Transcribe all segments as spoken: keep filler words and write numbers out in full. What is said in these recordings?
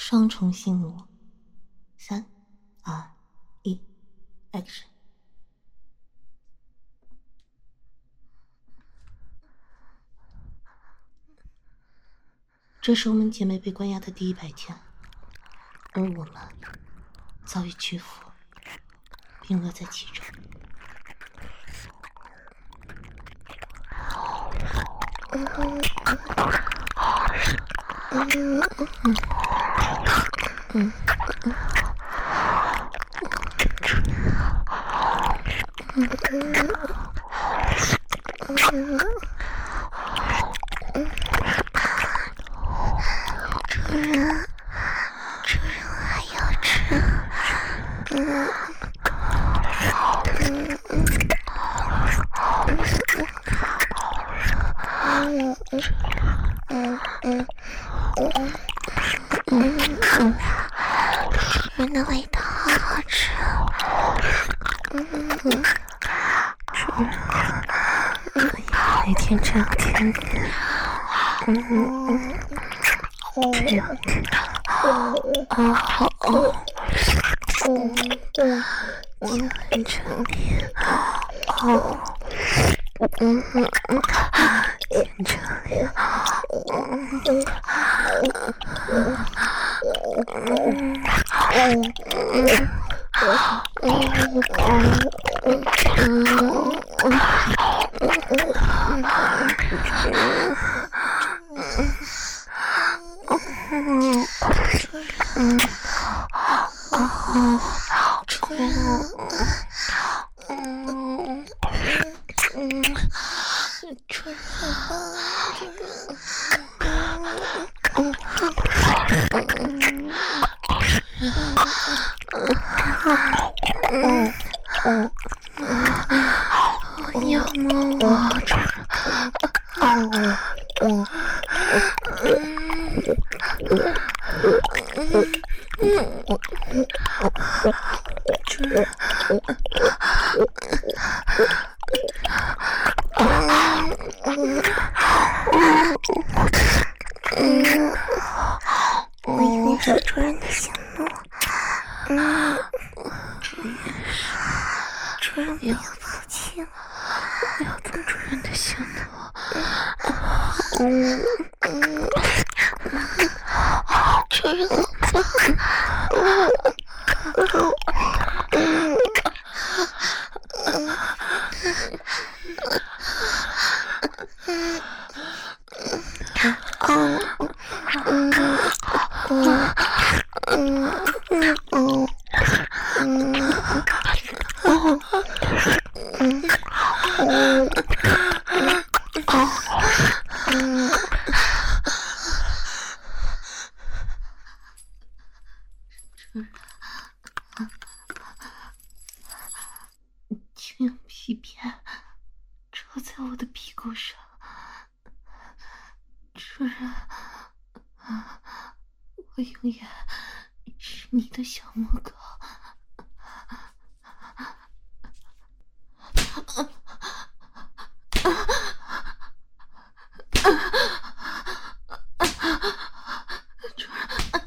双重性奴。三、二、一 ，Action！ 这是我们姐妹被关押的第一百天，而我们早已屈服，并乐在其中。嗯嗯嗯嗯嗯主人，主人我还要吃。嗯嗯嗯嗯嗯嗯，主人的味道好好吃。嗯嗯，主人，每天这样甜点。嗯嗯这样啊好哦，嗯我很成年哦，嗯嗯嗯，天成年，嗯嗯嗯啊，主人，嗯嗯，主人，主人，嗯嗯嗯嗯，我要摸我，主人，哦，嗯嗯嗯我主人，嗯，我以为是主人的行动，嗯，主人是，主人不要抱歉，不要动主人的行动，嗯嗯，主人好棒，嗯嗯嗯。请用皮鞭戳在我的屁股上，主人，我永远是你的小母狗。主人，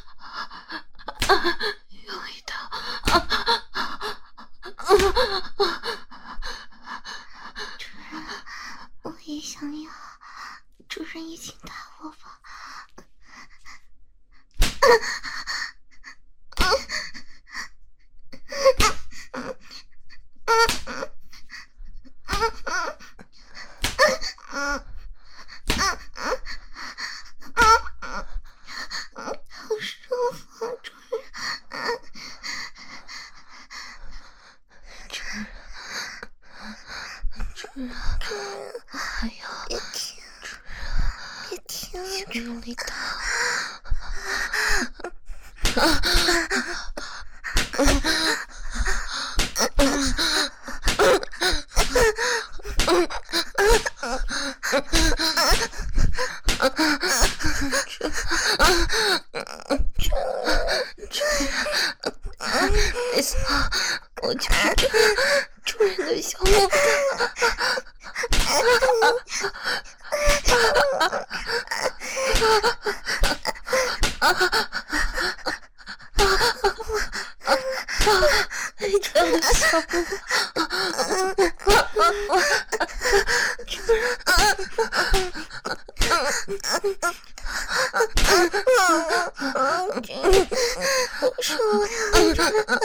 有味道。主人，我也想要。主人也请打我吧。好舒服，主人。主人，主人，主人，还有，别停，主人，别停，请用力打。没错，我就是这个主人的小母狗。 小宝我受不了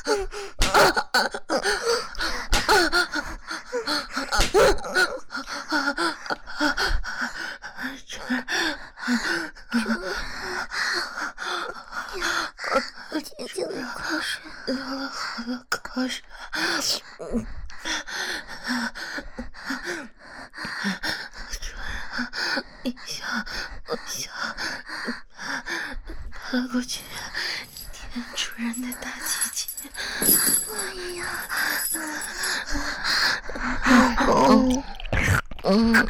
我姐姐的口水流了好多口水你想我想爬过去舔主人的大鸡鸡哎呀嗯嗯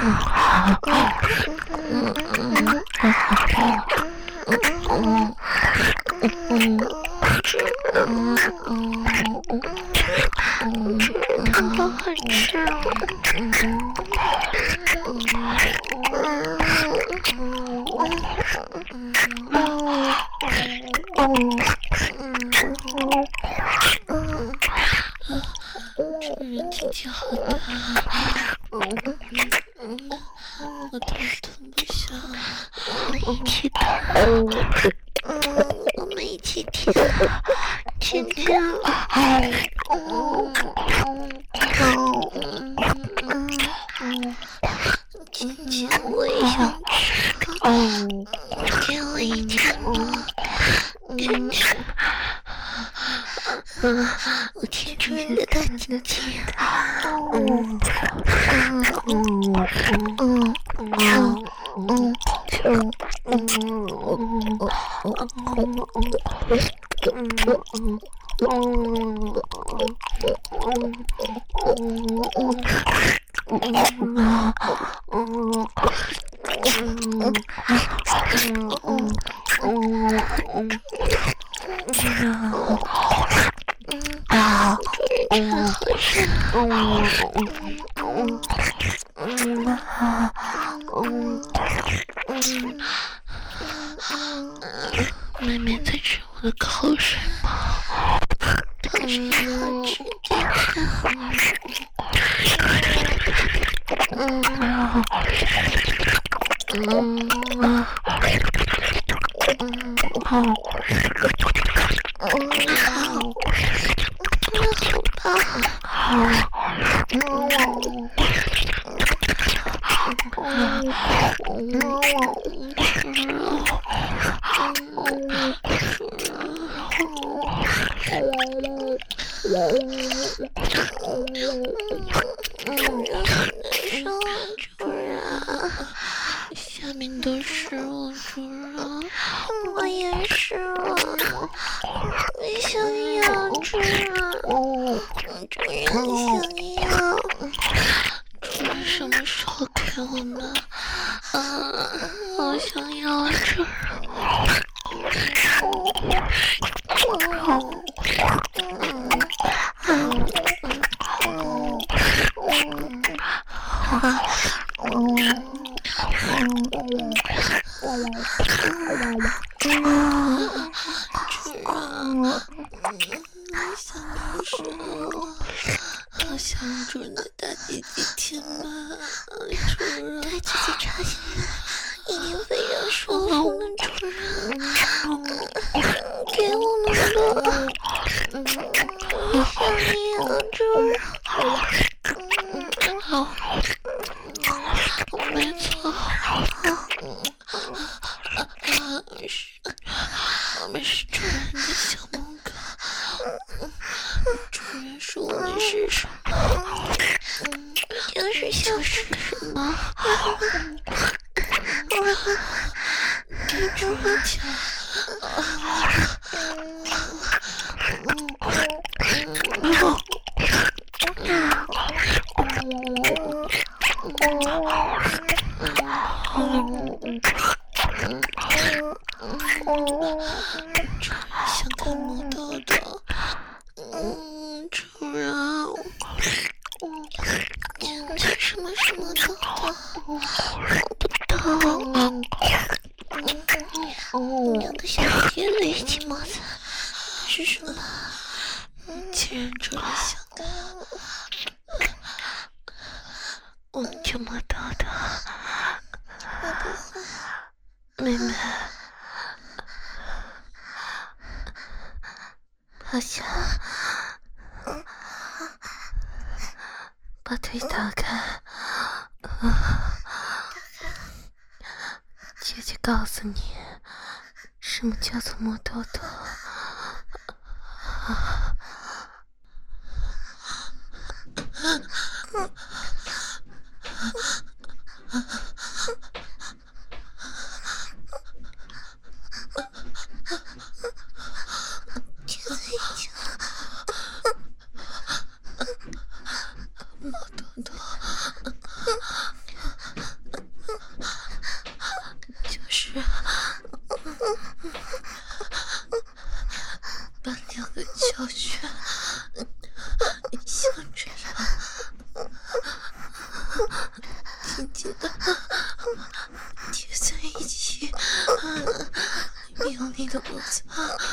好好吃这人体体好大我头疼不下我们一起疼我们一起舔亲亲亲亲我也想吃给我一点亲亲我舔主人的大鸡鸡嗯嗯嗯嗯嗯嗯啊，真好吃。妹妹在吃我的口水吗？当时好吃，嗯嗯嗯好。下面都是我主人，我也是，我想要主人，主人想要，主人什么时候给我们？啊，我想要主人。好想主人的大鸡鸡舔吧，主人大鸡鸡插进来，一定非常舒服的主人，给我们吧，我想要主人。好，没错，我们是主人的小猫狗，主人说我们是什么？就是就是什么？给主人讲。想看摸到的，嗯，主人，嗯，这什么什么的，我不懂。嗯，两个小姐姐一起摸的，是什么？竟我这么多的， 会不会？ 妹妹，趴下，把腿打开。姐姐告诉你，什么叫做摸豆豆。 姐姐已经摸豆豆，就是把两个小穴相着，紧紧的贴在一起，用力的摩擦，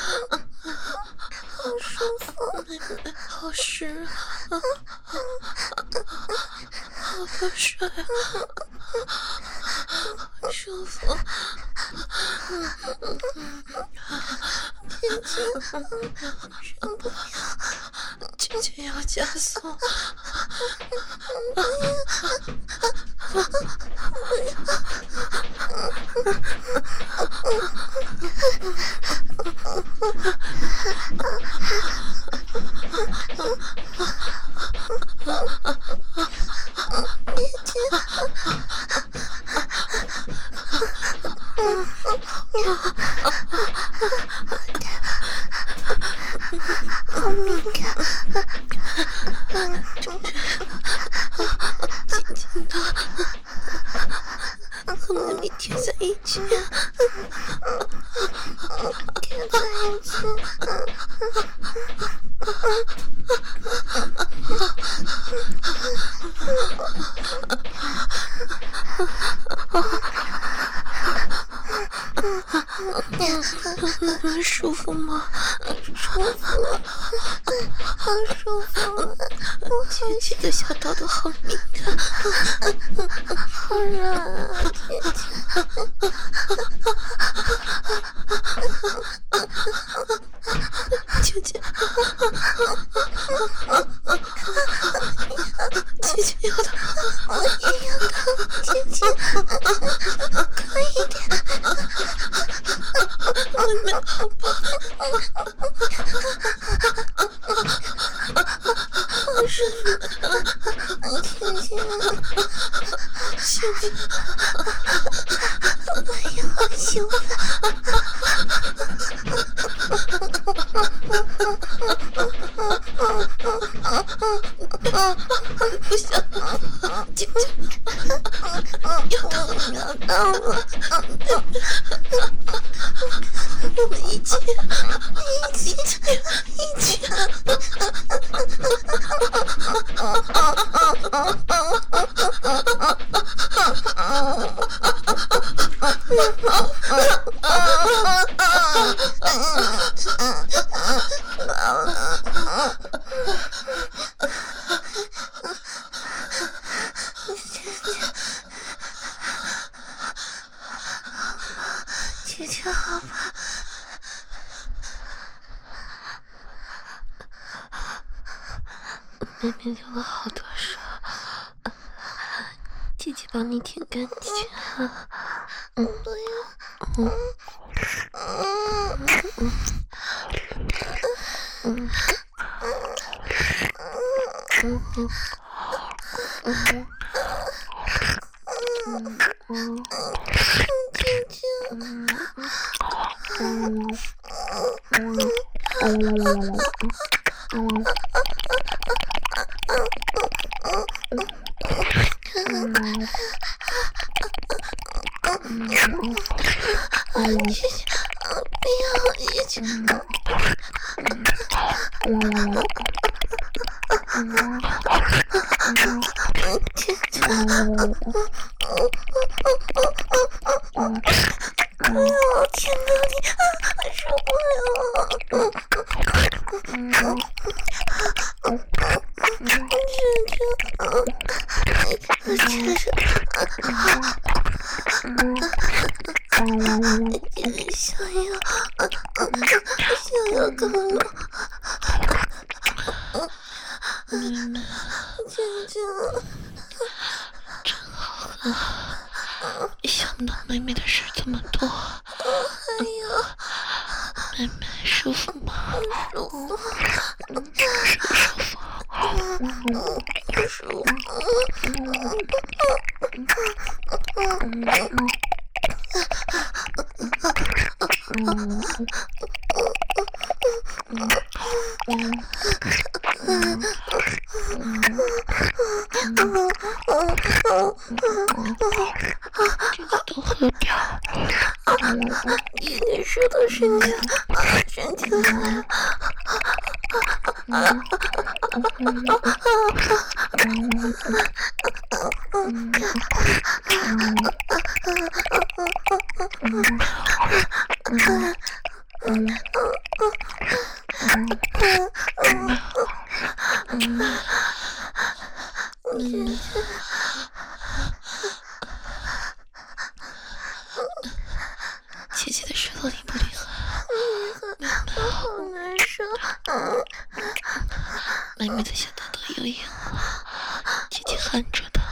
好舒服， 妹妹好湿啊，好帅啊，好舒服。 姐姐，忍不了， 姐姐要加速。 好敏感， 紧紧的和妹妹贴在一起， 贴在一起。 舒服吗？ 舒服，好舒服。 姐姐的小豆豆好敏感， 好软啊， 姐姐。姐姐，姐姐要的， 我也要的，姐姐，快一点， 妹妹好棒， 好舒服，姐姐， 幸福， 我也好幸福。 不行，姐姐，要疼要疼了，我们一起，一起，一起， 姐姐好吧， 妹妹流了好多水，姐姐帮你舔干净。 不要， 嗯嗯嗯嗯嗯嗯嗯嗯， 姐姐， 嗯嗯嗯嗯。 姐姐，不要，姐姐，姐姐，哎呦，天哪，你受不了了，姐姐，姐姐。 想要，想要跟我， 妹妹， 姐姐， 真好啊！想不到妹妹的事这么多。 还有， 妹妹舒服吗？ 舒服， 舒不舒服？ 不舒服。 这个都喝掉。 你你说的身体，身体来。 姐姐的舌头厉不厉害？ 厉害，我好难受。 妹妹的小豆豆有瘾了，姐姐含着的。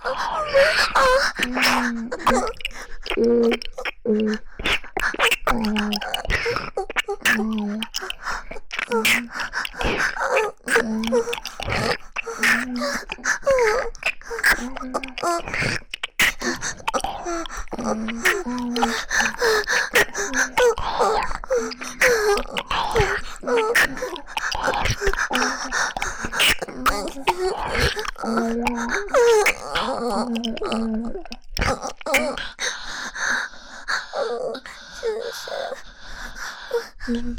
嗯嗯嗯嗯嗯妹妹，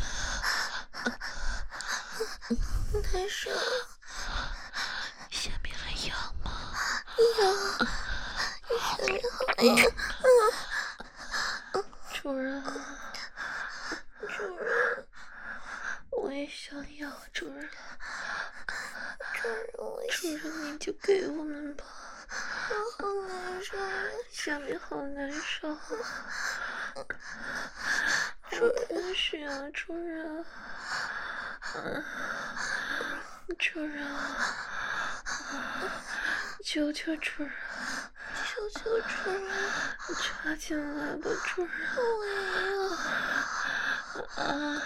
难受， 下面还痒吗？ 痒，下面好痒。 主人， 主人， 我也想要主人。 主人，我主人，你就给我们吧。 我好难受， 下面好难受。主人是啊，主人。嗯，主人，求求主人， 求求主人， 插进来吧，主人。 我也要。 啊！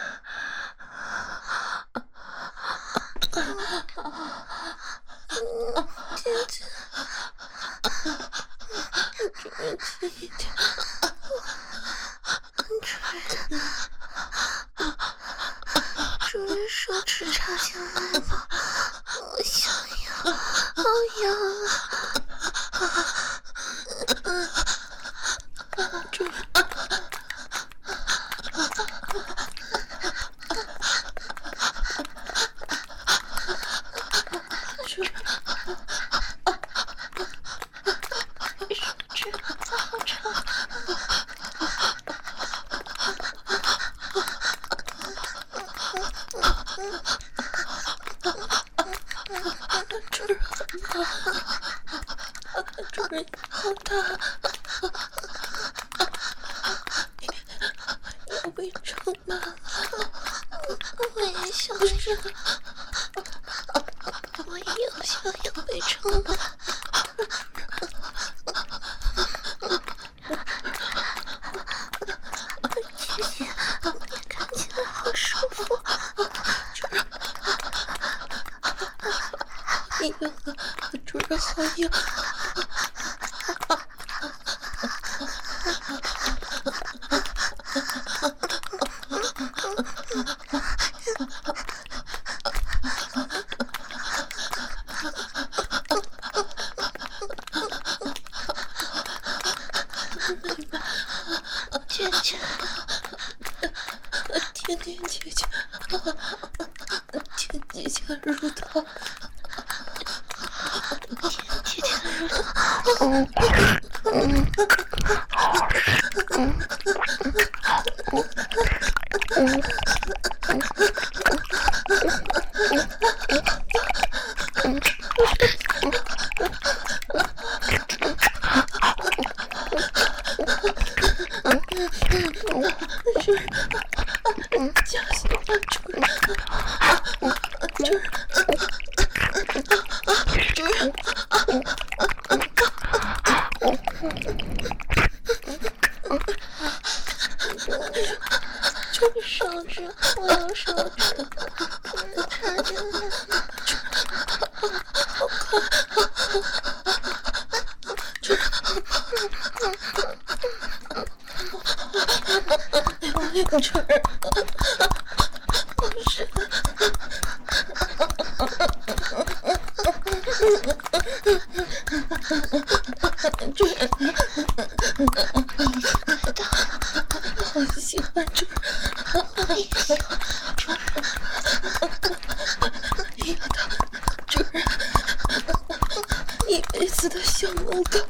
姐姐，主人轻一点，主人，主人手指插进来吧，我想要，好痒啊！ 主人。主人，好大！要被撑满了， 我也想要，我也想要被撑满。姐姐，你看起来好舒服。 你痒了，主人好痒。 姐姐， 甜甜姐姐，甜姐姐的乳头， 甜姐姐的乳头，嗯嗯嗯嗯嗯。 主人，不是。主人，好喜欢主人，我也喜欢主人。你要当主人一辈子的小母狗。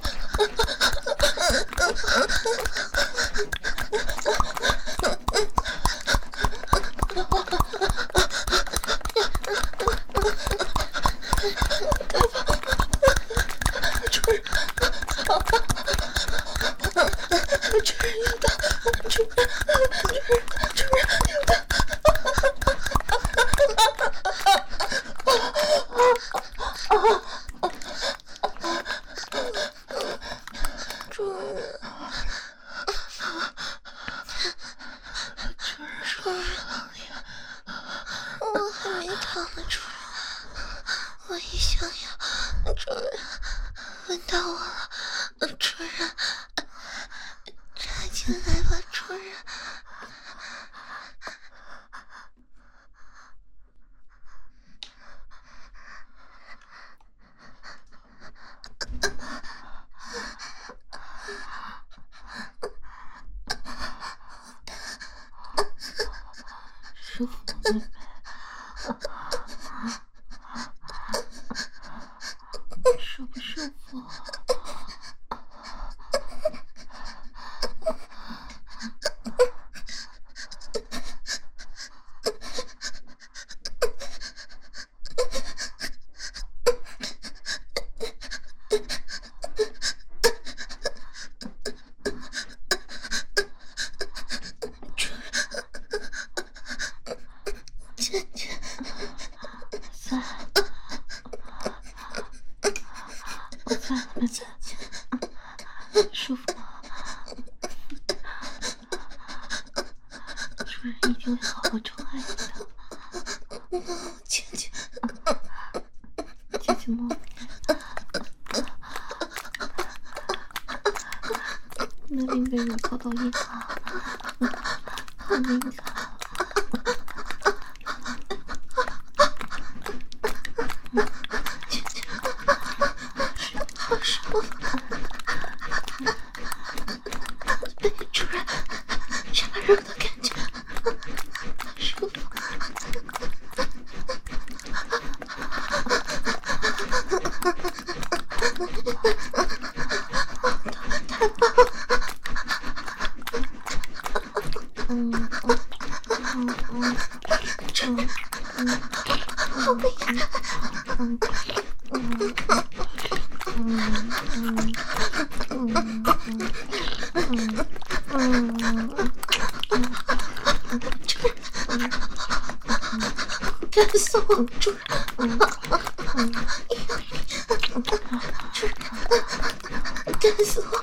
舒服吗？舒不舒服？舒服吗？主人一定会好好宠爱你的。姐姐，姐姐摸你，那边被你抱到一旁，那边一旁。热的感觉，舒服。太棒了！嗯嗯嗯嗯，这嗯嗯，好厉害！嗯嗯嗯嗯嗯嗯嗯嗯嗯。干死我！主人，嗯嗯，主人，干死我！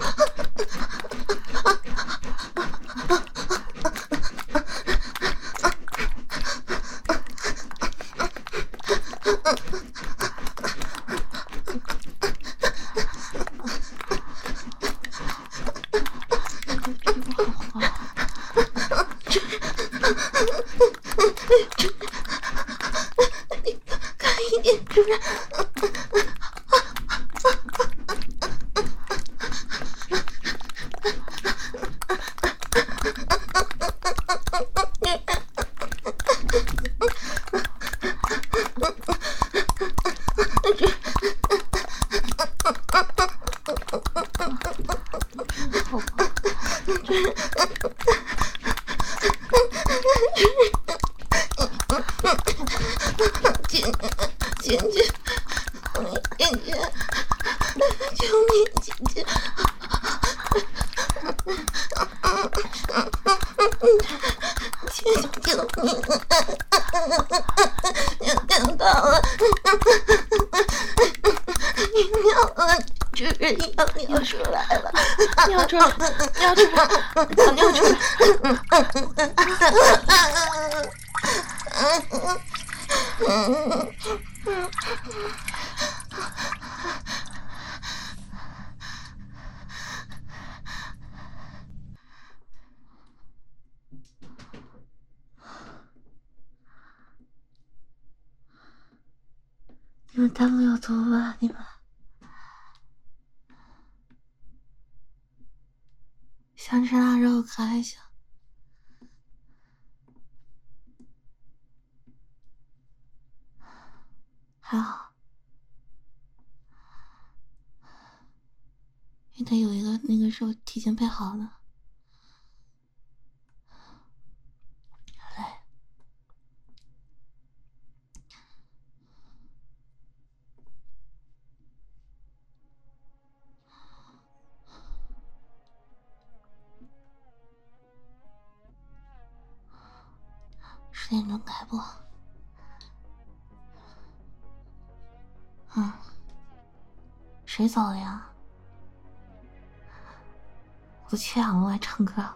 主人，姐姐，姐姐，救命！姐姐，姐姐，救命！娘娘到了，娘了，主人要尿出来了，尿出来，尿出来，尿出来！ 你们弹幕有图吧？你们想吃腊肉开一下。还好，因为他有一个那个肉提前配好了。来，十点钟开播。嗯，谁走了呀？我都缺氧了，我还唱歌？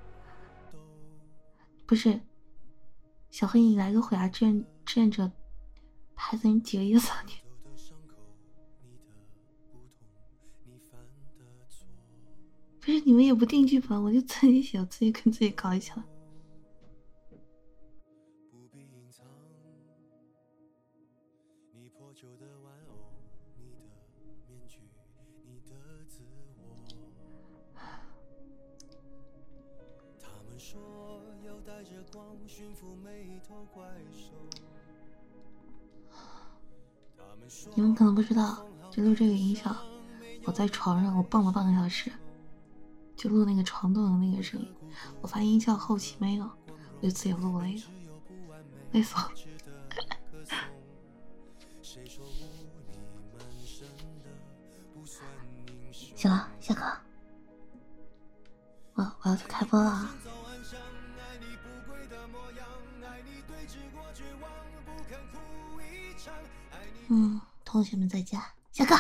不是，小黑，你来个毁牙志愿志愿者牌子，你几个意思啊你？不是，你们也不定剧本，我就自己写，我自己跟自己搞一起了。你们可能不知道，就录这个音效，我在床上我蹦了半个小时，就录那个床动的那个声音。我发现音效后期没有，我就自己录了一个，累死我。行了，下课。我我要去开播了。嗯，同学们在家，下课。